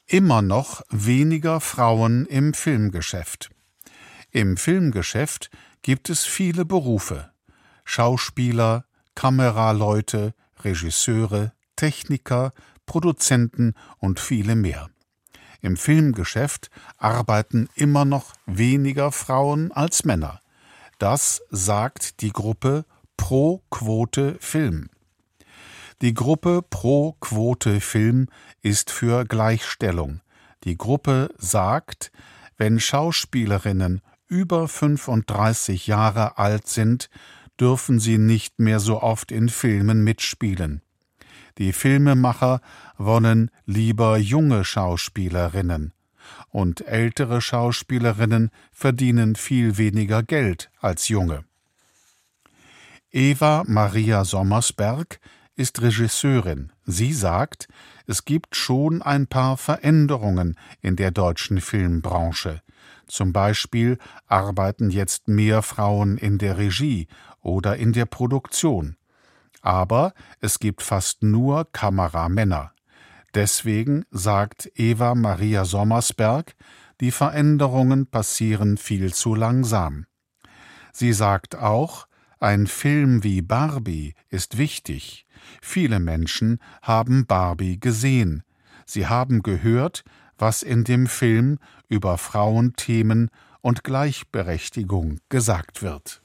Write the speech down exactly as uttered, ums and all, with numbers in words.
Immer noch weniger Frauen im Filmgeschäft. Im Filmgeschäft gibt es viele Berufe: Schauspieler, Kameraleute, Regisseure, Techniker, Produzenten und viele mehr. Im Filmgeschäft arbeiten immer noch weniger Frauen als Männer. Das sagt die Gruppe Pro Quote Film. Die Gruppe Pro Quote Film ist für Gleichstellung. Die Gruppe sagt, wenn Schauspielerinnen über fünfunddreißig Jahre alt sind, dürfen sie nicht mehr so oft in Filmen mitspielen. Die Filmemacher wollen lieber junge Schauspielerinnen. Und ältere Schauspielerinnen verdienen viel weniger Geld als junge. Eva Maria Sommersberg ist Regisseurin. Sie sagt, es gibt schon ein paar Veränderungen in der deutschen Filmbranche. Zum Beispiel arbeiten jetzt mehr Frauen in der Regie oder in der Produktion. Aber es gibt fast nur Kameramänner. Deswegen, sagt Eva Maria Sommersberg, die Veränderungen passieren viel zu langsam. Sie sagt auch, ein Film wie Barbie ist wichtig. Viele Menschen haben Barbie gesehen. Sie haben gehört, was in dem Film über Frauenthemen und Gleichberechtigung gesagt wird.